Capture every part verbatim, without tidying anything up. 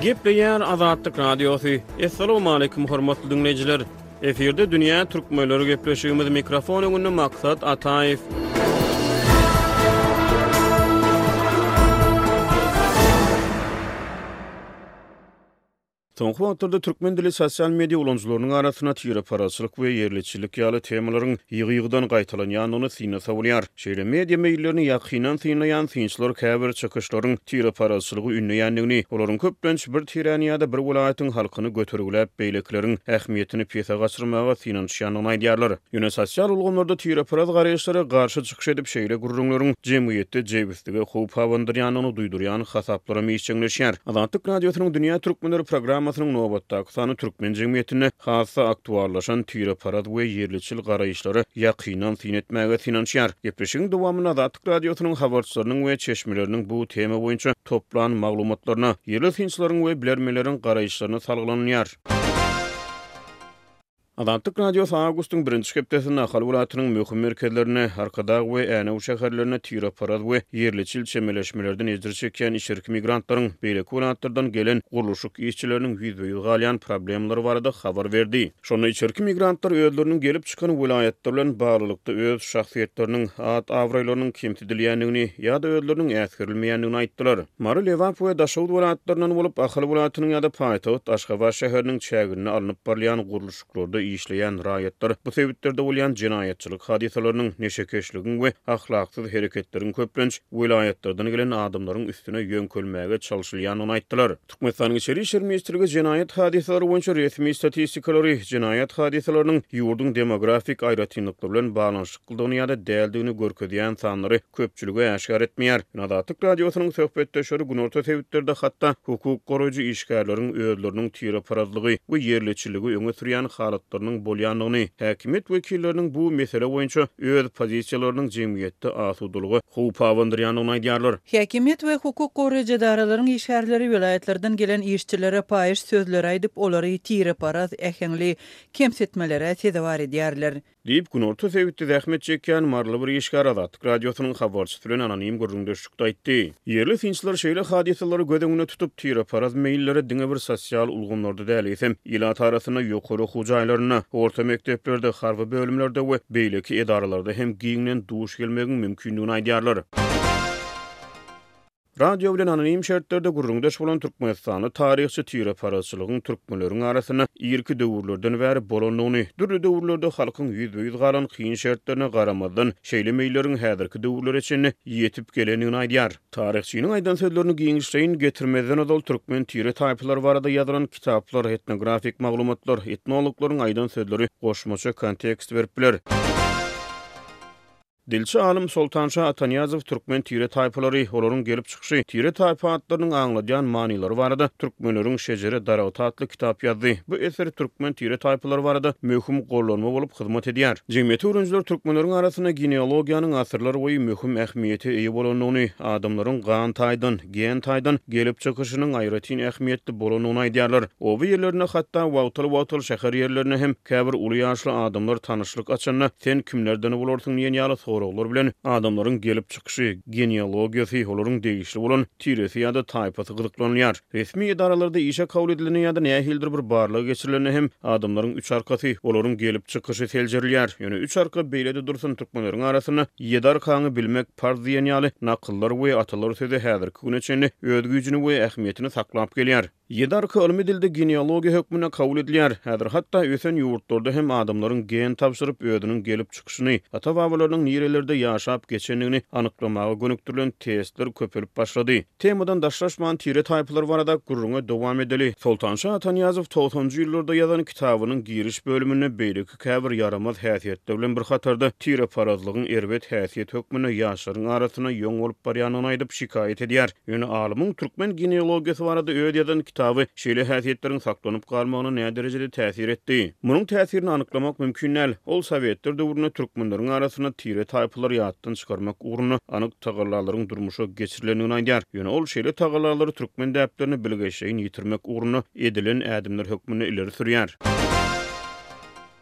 Gepleýär Azatlyk Radiosu. Assalamu alaykum hormatly dinleyijiler. Eferde dünýä türkmenleri gepleşigimiz mikrofon öňünde maksat Ataýew. Soňky wagtlarda türkmen dili sosial media ulanjylarynyň arasyna tire paraçylyk we yerliçilik ýaly temalaryň ýygy-ýygydan gaýtalanýanyny syna sawulýar. Şeýle media meýillerini ýakynan synaýan synçylar käbir çykyşlaryň tire paraçylygy ünleýändigini, olaryň köplenç bir tiraniyada bir welaýatyň halkyny götürgüläp beýlekleriň ähmiýetini pesa gaçyrmaga synanýanyny aýdýarlar. Ýöne sosial ulgamlarda tire paraz garaýşlary garşy çykyş edip şeýle gurrunlaryň jemgyýetde jebislige howp hawandyrýanyny duýdurýan hasaplara meýişçiňleşýär. Azatlyk radiosynyň dünýä türkmenleri programmasynyň nobatdaky sany türkmen jemgyýetine hassa aktuallaşan tire paraz we yerliçil garaýşlary ýakynan synetmäge synanýar. Gepleşigiň dowamyna Azatlyk radiosynyň habarçylarynyň we çeşmeleriniň bu tema boýunça toplan maglumatlaryna, yerli synçylaryň we bilermeleriň garaýşlaryna salgılanýar. Azatlyk radiosu awgustyň birinji hepdesinde Ahal welaýatynyň möhüm merkezlerine, Arkadag we Änew şäherlerine tire paraz we yerliçil çemeleşmelerden ejder çeken işerki migrantlaryň beýleki welaýatlardan gelen guruluşyk işçileriniň ýüzbe-ýüz galýan problemleri barada habar berdi. Şonu işerki migrantlar özleriniň gelip çykan welaýatlar bilen baglykda öz şahsiýetleriniň at awraýlarynyň kemtidilýändigini ýa-da özleriniň äskirilmeýändigini aýtdylar. Mary Lewap we Daşawut welaýatlarynyň bolup Ahal welaýatynyň ýa-da paýtagyt Aşgabat şäheriniň çägine alınıp barýan guruluşyklary işleyen raýatlar bu sebäplerde bolýan jinaýatçylyk hadisalarynyň neşekeşligin we ahlaksyz hereketleriň köplenç welaýatlardan gelen adamlaryň üstüne ýönkölmäge çalyşylýanyny aýtdylar. Türkmenistanyň içeri işler ministrligi jinaýat hadisalary boýunça resmi statistikalary jinaýat hadisalarynyň ýurduň demografik aýratynlyklary bilen baglanyşyk kıldygyny ýa-da däldigini görkezýän sanlary köpçüligi aşkar etmeýär. Azatlyk radiosynyň söhbetdeşleri günorta sebäplerde hatda hukuk goraýjy işgärleriň özleriniň tire parazlygy we yerliçiligi öňe sürýän halatlar bolýanlygyny, häkimet wekilleriniň bu mesele boýunça öz pozisiýalarynyň jemgyýetde asudulygy howp hawandyrýanyny aýdýarlar. Häkimet we hukuk goraýjy idaralarynın işgärleri welaýatlardan gelen işçilere paýyş sözler aýdyp olary tire paraz ähengli kemsetmelere tezewar edýärler. Diýip günorta sebäpde zähmet çekýän marly bir işgär Azatlyk radiosynyň habarçysy bilen anonim göründürşükde aýtdy. Yerli synçylar şeýle hadisalary göz öňüne tutup tire paraz meýilleri diňe bir sosial ulgamlarda däl etsem, ýylat arasyna ýokary hujaýlaryna, orta mekteplerde, harby bölümlerde we beýleki edaralarda hem giňden duş gelmegiň mümkinligini aýdýarlar. Radio bilen anonim şertlerde gurrundaş bolan Türkmenistany taryhçy tire parazçylygyň türkmenleriň arasyna ýerki döwürlerden bäri bolanlygyny, dürli döwürlerde halkyň ýüzbe-ýüz galan kyn şertlerine garamazdan şeýle meýilleriň häzirki döwürler içinde ýetip gelenigini aýdýar. Taryhçynyň aýdan sözlerini giňişleýin getirmezden odal türkmen tire taýplar barada ýazylan kitaplar, etnografik maglumatlar, etnologlaryň aýdan sözleri goşmaça kontekst beripler. Dilçi alim Soltanşa Ataniýazow türkmen tire taýpalary, olaryň gelip çykyşy, tire taýpa atlarynyň aňladýan manylary barada türkmenleriň şejere Darawat adly kitap ýazdy. Bu eser türkmen tire taýpalary barada möhüm gollanma bolup hyzmat edýär. Jemgyýet öwrenjiler türkmenleriň arasyna genealogiýanyň asyrlar boýy möhüm ähmiýeti eýe bolanyny, adamlaryň gan taýdan, gen taýdan gelip çykyşynyň aýratyn ähmiýetli bolanyny aýdýarlar. O ýerlerine hatda wagtly-wagtly şäher ýerlerine hem käbir uly ýaşly adamlar tanyşlyk açanna sen kimlerden bolarsyň diýen ýaly Oğlar bilen adamlaryň gelip çykyşy, genealogiýasy, olaryň degişli bolan tiresi ýa-da taýpasy gyzyklanýar. Resmi idaralarda işe kabul edileni ýa-da nähildir bir barlygy geçirileni hem adamlaryň üç arkasy, olaryň gelip çykyşy seljerilýär. Ýöne üç arka beýlede dursun türkmenleriň arasyna ýedi arkany bilmek farz diýen ýaly nakyllar we atalar sözi häzirki güne çenli öz güýjüni we ähmiýetini saklap gelýär. Ýedi arka ilmi dilde genealogiýa hökmüne kabul edilýär. Häzir hatda ösen ýurtlarda hem adamlaryň gen tapşyryp özüniň gelip çykyşyny, ata-babalarynyň nirelerde ýaşap geçenligini anyklamaga gönüktirilen testler köpelip başlady. Temadan daşlaşman tire taýplar barada gurrunga dowam edeli. Soltanşa Ataniýazow toğsanjy ýyllarda ýazan kitabynyň giriş bölümine beýleki käbir yaramaz häsiýetler bilen bir hatarda tire parazlygyň erbet häsiýet hökmüne ýaşlaryň arasyna ýöň bolup barýanyny aýdyp şikaýet edýär. Ýöne alymyň türkmen genealogiýasy barada öýt ýazan kitaby şeýle häsiýetleriň saklanyp galmagyna näme derejede täsir etdi? Munyň täsirini anyklamak mümkin näl. Ol Sowetler döwründe türkmenleriň arasyna tire taýplar ýatdan çykarmak ugruna anyk tagalalaryň durmuşa geçirilenini aýdýar. Ýöne ol şeýle tagalalary türkmen däplerini bilgeşeýin ýitirmek ugruna edilen ädimler hökmüne ileri sürýär.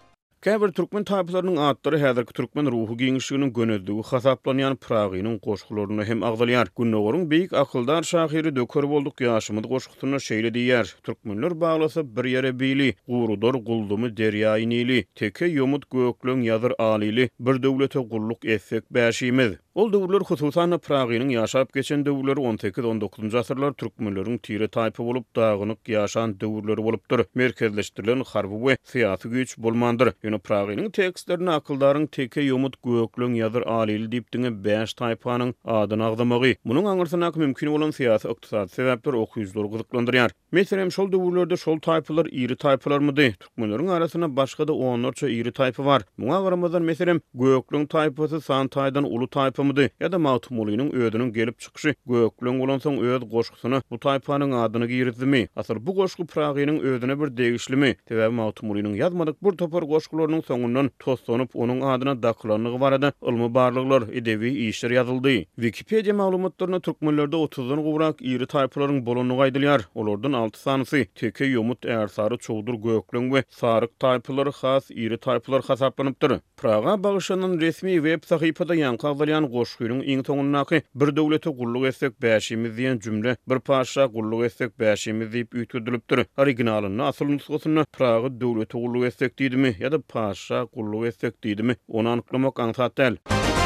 Käbir türkmen taýpalarynyň adlary häzirki türkmen ruhy giňişliginiň gönüldügi hasaplanýan Pragynyň goşgularyny hem agdalýar. Günnogaryň beýik akyldar şahyry dökör bolduk ýaşymyz goşgusyna şeýle diýýär. Türkmenler baglasa bir ýere bili, gurudor guldumy derýaý nili, teke ýomut göklüň ýazyr alili, bir döwlete gulluk etsek bäşimiz. Ol döwürler hususan Pragynyň ýaşap geçen döwürleri on sekiz on dokuzunjy asyrlar türkmenleriň tire taýpy bolup dagynyk ýaşan döwürleri bolupdyr. Merkezleşdirilen harby we syýasy güç bolmandyr. Ýöne Pragynyň tekstlerini akyldaryň teke ýomut göklüň ýazyr alili diýip diňe beş taýpanyň adyny agdamagy. Munyň aňyrsyna mümkin bolan syýasy ykdysady sebäpler okuýjylar gyzyklandyrýar. Meselem şol döwürlerde şol taýpylar iri taýpylarmydy? Türkmenleriň arasyna başga da onlarça iri taýpy bar. Muňa garamazdan meselem göklüň taýpasy Santaýdan uly taýpy ya da Mawtumulynyň ödünün gelip çykyşy göklüň bolan soň öd goşgusyna bu taýpanyň adyny girdimi? Asyr bu goşgu Pragynyň ödüne bir degişlimi? Sebäbi Mawtumulynyň ýazmadyk bir topar goşgularynyň soňundan toslanyp onuň adyna daklanygy barada ilmi barlyklar, edebi işler ýazyldy. Wikipedia maglumatlaryna türkmenlerde otuzdan gowrak iri taýpalaryň bolanyny gaýdylýar. Olardan alty sanysy teke ýomut ärsary çowdur göklüň we saryk taýpalary has iri taýpalar hasaplanıpdyr. Praga bagyşanyň resmi web sahypasynda ýanky agdalýan goşgunyň iň soňundaky bir döwlete gulluk etsek bäşimiz diýen jümle bir paşa gulluk etsek bäşimiz diýip üýtüldüripdir. Originalyny asyl nusgasyny Praga döwlete gulluk etsek diýdimi ýa-da paşa gulluk etsek diýdimi onu anyklamak aňsat däl.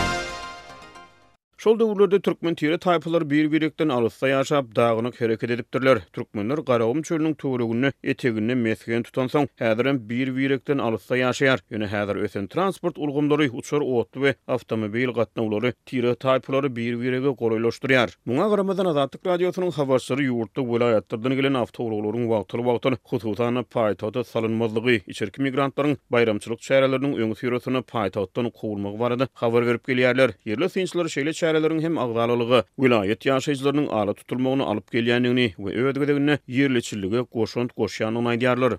Şol döwürlerde türkmen tire taýpalary bir-birekden alysda ýaşap dagynyk hereket edipdirler. Türkmenler Garawum çölüniň töweregini etegini mesgen tutan soň häzirem bir-birekden alysda ýaşaýar. Ýöne häzir ösen transport ulgumlary, uçar otly we awtomobil gatnawlary tire taýpalary bir-birege goraýlaşdyrýar. Muňa garamazdan Azatlyk radiosynyň habarçylary ýurtda vilayatlardan gelen awtowraglaryň wagtly-wagtly hususan paýtagda salynmazlygy, içerki migrantlaryň bayramçylyk şäherleriniň öňü sürüsini paýtagdan kowulmagy barada habar berip gelýärler. Yerli synçylar şeýle şäherleriň hem agdalylygy, vilayet ýaşaýjylarynyň ala tutulmagyny alyp gelýändigini we ödegedegine yerliçillige goşunt goşýanyny aýdýarlar.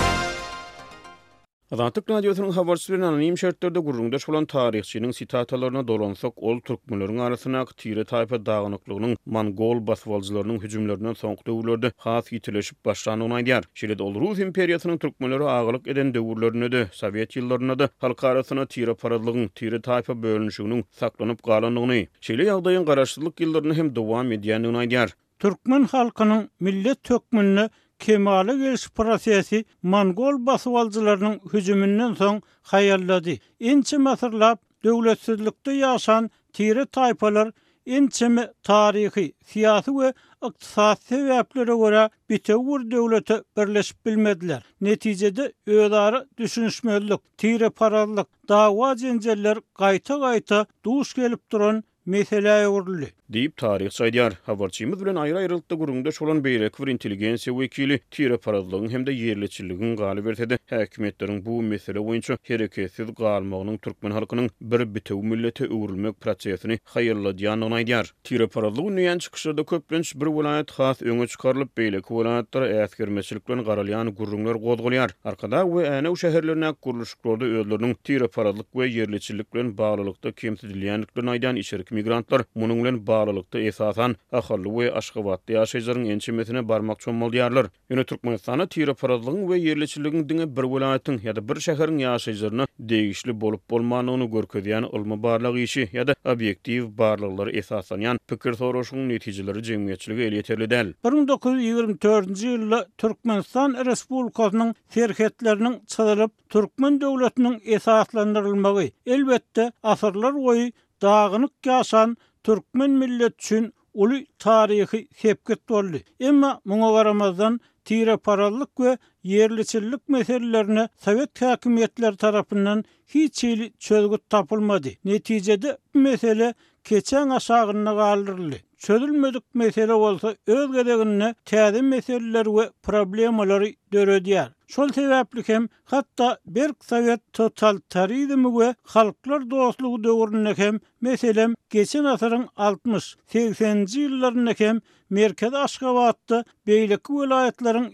Azatlyk radiosynyň habarçylaryň anonim şertlerde gurrundaş bolan taryhçynyň sitatalarına dolansak, ol türkmenleriň arasyna tire taýpa dagnyklygynyň Mongol baswalçylarynyň hüjümlerinden soňky döwürlerde has ýitileşip başlanyny aýdýar. Şeýle ol Rus imperiýasynyň türkmenleri agylyk eden döwürlerine de, Sowet ýyllaryna da halk arasyna tire paradlygyň, tire taýpa bölünüşiginiň saklanyp galandygyny, şeýle ýagdaýyň garaşdyrlyk ýyllaryny hem dowam edýändigini aýdýar. Türkmen halkynyň millet tökmünini kemale geliş prosesi Mongol baswalçylarynyň hüjümünden soň haýallady. Inçe masyrlap döwletsizlikde ýaşan tire taýpalar inçeme taryhy, syýasy we ykdysady sebäplere görä bitewür döwlete birleşip bilmediler. Netijede öýdary düşünüşmezlik, tire paradlyk, dawa jenjeller gaýta-gaýta duş gelip duran mesele uğurlu. Deyip tarihçi aýdýar. Habarçymyz bilen aýry-aýrylykda gurrundaş bolan beýleki bir intelligensiýa wekili tire paradlygyň hem de yerliçiligiň galy bersede häkimetleriň bu mesele boýunça hereketsiz galmagynyň türkmen halkynyň bir bitew millete öwrülmek prosesini haýyrladýanyny aýdýar. Tire paradlygy näýän çykyşlarda köplenç bir vilayet has öňe çykarylyp beýleki vilayatlara äsgermeçilik bilen garalýan gurrunlar gozgulýar. Arkada we äne şu şäherlerine guruluşlarda özleriniň tire paradlyk we yerliçilik bilen baglylykda kemsizilýänliklerini aýdan içerki migrantlar munyň bilen baglylykda esasan ahally we aşgabatly ýaşaýjylaryň ençemesine barmak çommalýarlar. Ýöne Türkmenistana tire paradlygyň we yerliçiligiň diňe bir vilayatyň ýa-da bir şäheriň ýaşaýjylaryna degişli bolup bolmanyny görkezýän ilmi barlyk işi ýa-da obyektiw barlyklary esasanýan pikir soraşynyň netijeleri jemgyýetçiligi el ýeterli däl. bir bin dokuz yüz ýygrimi dördünji ýylda Türkmenistan Respublikasynyň serhetleriniň çyzylyp türkmen döwletiniň esaslandyrylmagy elbetde asyrlar boýy dagynyk ýaşan türkmen millet üçin uly taryhy sepket boldy. Emma muňa garamazdan tire paradlyk we yerliçilik meselelerine Sowet häkimetleri tarapyndan hiç ýyly çözgüt tapylmady. Netijede bu mesele keçen aşagyna galdyryldy. Çözülmedik mesele bolsa öz gedegine täze meseleler we problemalary döredýär. Şol sebäpli hem hatda Berk Sowet totalitarizmi we halklar dostlugy döwründe hem meselem geçen asyryň altmış seksenji ýyllaryna hem Merkez Aşgabatda beýleki vilayetlaryň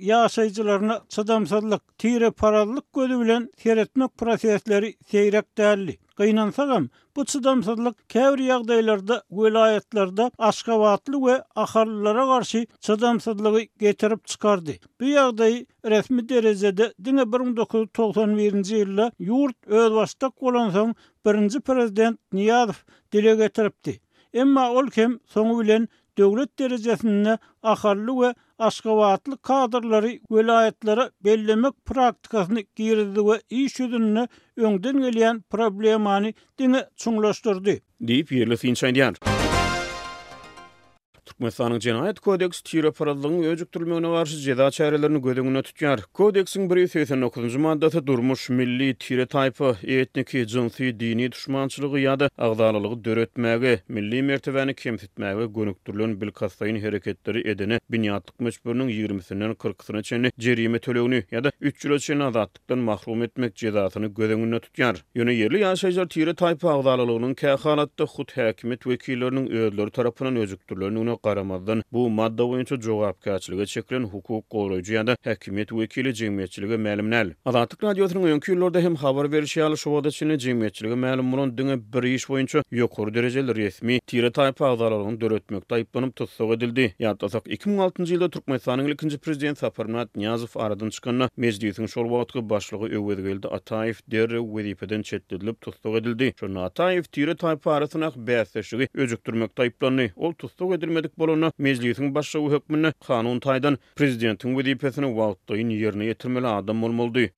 ýaşaýjylaryna çydamsazlyk, tire paradlyk gözü bilen seretmek prosesleri seýrek däldi. gynansagyam bu çydamsızlyk käbir ýagdaýlarda welaýatlarda Aşgabatly we ahallara garşy çydamsızlygy getirip çykardy. Bu ýagdaý resmi derejede diňe bir ming dokuz yüz togson birinji ýylda ýurt öz başda bolan soň birinji prezident Niýazow dile getiripdi. Emma ol hem soňu bilen döwlet derejesinde ahally we Aşgabatly kadrlary welaýatlara bellemek praktikasyny girdi we iş ýüzüne öňden gelýän problemany diňe çuňlaşdyrdy. Diýip ýerli finçaýdýar. Türkmenistanyň Jenaýat kodeksi tire paralygyny öjükdirilmegine garşy jeda çärelerini gödüňüne tutýar. Kodeksiň bir ýüz seksen dokuzunjy maddasy durmuş, milli, tire taýpa, etniki, jinsy, dini düşmançylygy ýa-da agdalylygy döretmäge, milli mertebäni kemsitmäge gönükdirilen bilkastaýyn hereketleri edene binýatlyk mecburnyň ýigrimisinden kırksyna çenli jerime tölegini ýa-da üç ýyla çenli azatlykdan mahrum etmek jedasyny gödüňüne tutýar. Ýöne ýerli ýaşaýjylar tire taýpa agdalylygynyň kähalatda hut häkimet wekilleriniň özleri tarapyndan öjükdirilenine garamazdan bu madda boýunça jogapkärçiligi çekilen hukuk goraýjy ýa-da häkimet wekili jemgyýetçiligi mälimnäl. Azatlyk radiosynyň öňki ýyllarda hem habar berişýäli şowada çyny jemgyýetçiligi mälim bolan diňe bir iş boýunça ýokary derejeli resmi tire taýpa agdalaryny döretmekde aýyplanyp tutsak edildi. Ýa-da iki ming altıncy ýylda Türkmenistanyň ilkinji prezident Saparmat Niýazow aradan çykanyna mejlisiň şol wagtky başlygy Öwedgeldi Ataýew derre wezipeden çetledilip tutsak edildi. Şonu Ataýew tire taýpa arasyna bäsleşigi öjükdirmekde aýyplandy. Ol tutsak edilmedi bolana mejlisiň başlygy hökmüne kanun taýdan prezidentiň wezipesini wagtdaýyn ýerine ýetirmeli adam bolmaly.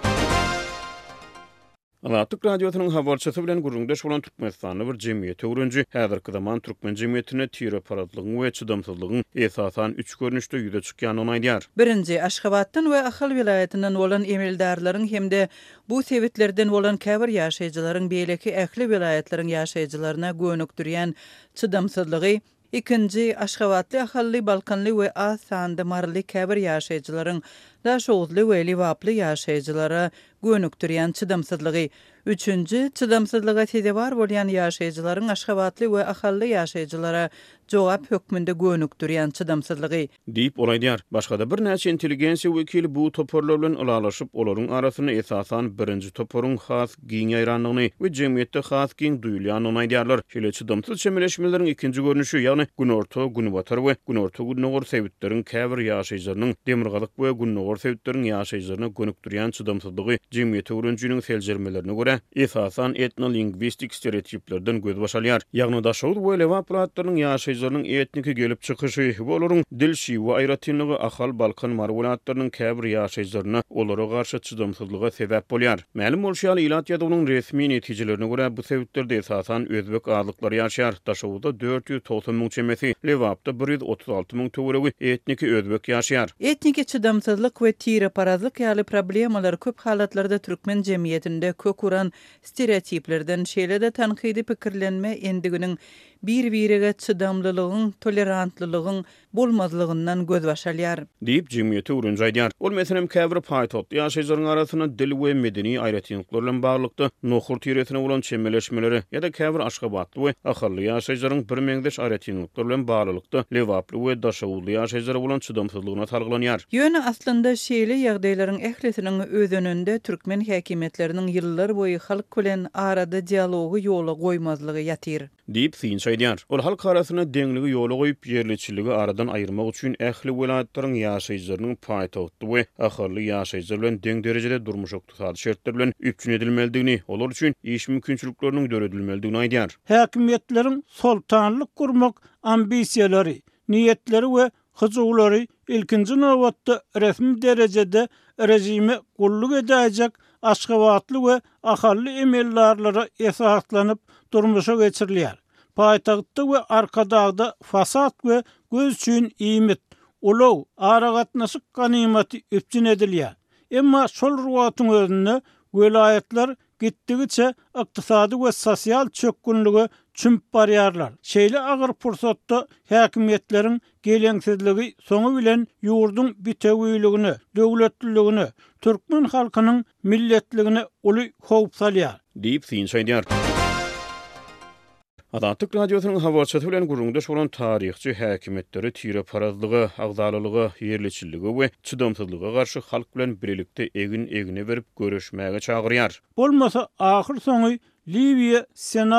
Azatlyk radiosynyň habarçysy bilen gurrundaş bolan Türkmenistanyň bir jemgyýeti öwrenji häzirki zaman türkmen jemgyýetine tire paralygyň we çydamsızlygyň esasan üç görnüşde ýüze çykýanyny aýdýar. Birinji, Aşgabatdan we Ahal vilayatynyň bolan emeldarlaryň hemde bu sebitlerden bolan käbir ýaşaýjylaryň beýleki ähli vilayatlaryň ýaşaýjylaryna gönükdirýän çydamsızlygy. İkinci, Aşgabatly, Ahally, Balkanly we az sanda marly käbir ýaşaýjylaryň daşowuzly we liwaply ýaşaýjylara gönükdirýän çydamsızlygy. Üçüncü, çydamsızlyga tezewar bolýan ýaşaýjylaryň Aşgabatly we Ahally ýaşaýjylara jogap hökmünde gönükdirýän çydamsızlygy. Diýip olaýdýar. Başga-da bir näçe intelligensiýa wekili bu toporlar bilen alalaşyp olaryň arasyny esasan birinji toporuň has giň ýaýranlygyny we jemgyýetde has giň duýulýanyny aýdýarlar. Şeýle çydamsyz çemeleşmeleriň ikinji görnüşi, ýagny günorta, günbatar we günorta günnogor sebitleriň käbir ýaşaýjylarynyň demirgalyk we günnogor sebitleriň ýaşaýjylaryna gönükdirýän çydamsızlygy jemgyýet öwrenjiniň seljermelerine görä esasan etnolingwistik stereotiplerden göz başalýar. Ýagny daşaw we lewaplatlaryň ýaşaýjylarynyň etniki gelip çykyşy we olaryň dilşi we aýratynlygy ahal Balkan marwulatlarynyň käbir ýaşaýjylaryna olara garşy çydamsızlyga sebäp bolýar. Mälim bolşýaly ilat ýadynyň resmi netijelerine görä bu sebitlerde esasan özbek azlyklary ýaşaýar. Daşawda dört ýüz togson müň çemesi, lewapda bir ýüz otuz alty müň töweregi etniki özbek ýaşaýar. Etniki çydamsızlyk we tire parazlyk ýaly problemalar köp halatlarda türkmen jemgyýetinde kökuran stereotiplerden şeýle-de tanqidi pikirlenme endiginiň bir-birige çydamlylygyň, tolerantlylygyň bolmazlygyndan göz başalýar. Diýip jemgyýeti öwrenji aýdýar. Ol meselem käbir paýtot ýaşaýjylaryň arasyna dil we medeni aýratynlyklar bilen baglykda nohur tiretine bolan çemeleşmeleri ýa-da käbir Aşgabatly we Ahally ýaşaýjylaryň bir meňdeş aýratynlyklar bilen baglykda lewaply we daşawly ýaşaýjylara bolan çydamsızlygyna targılanýar. Ýöne aslynda şeýle ýagdaýlaryň ählisiniň özününde türkmen häkimetleriniň ýyllar boýy halk bilen arada dialogy ýola goýmazlygy ýatyr. Diýip finçaýdýar. Ol halk arasyna deňligi ýola goýup ýerliçiligi aradan aýyrmak üçin ähli welaýatlaryň ýaşaýjylarynyň paýtagty we ahally ýaşaýjylar bilen deň derejede durmuş oktursal şertler bilen üpçün edilmeligini, olar üçin iş mümkinçilikleriniň döredilmeligini aýdýar. Häkimetleriň soltanlyk gurmak ambisiýalary, niýetleri we hyjulary ilkinji nowatda resmi derejede rejime gulluk edäjek Aşgabatly we Ahally emeldarlara esaslanyp durmuşa geçirilýär. Paýtagtda we arkadagda fasat we göz üçin iýmit, ulaw, aragatnaşyk ganymaty üpçün edilýär. Emma şol ruwatyň özünde welaýatlar gitdigiçe ykdysady we sosial çökünlügi çümp barýarlar. Şeýle agyr pursatda häkimetleriň geleňsizligi soňu bilen ýurdun bitegiligini, döwletliligini, türkmen halkynyň milletligini uly howp salýar. Diýip finçaýdýar. Azatlyk radiosynyň habarçysy bilen gurrundaş bolan taryhçy häkimetleri tire parazlygy, agdalylygy, ýerliçilligi we çydamsızlyga garşy halk bilen birlikde egin egine berip görüşmäge çagyrýar. Bolmasa ahyr soňy Liviya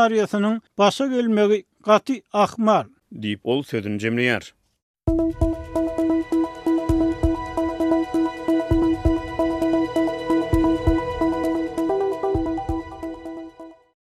senariýasynyň başa gelmegi gaty ahmal. diýip ol sözüni jemleýär.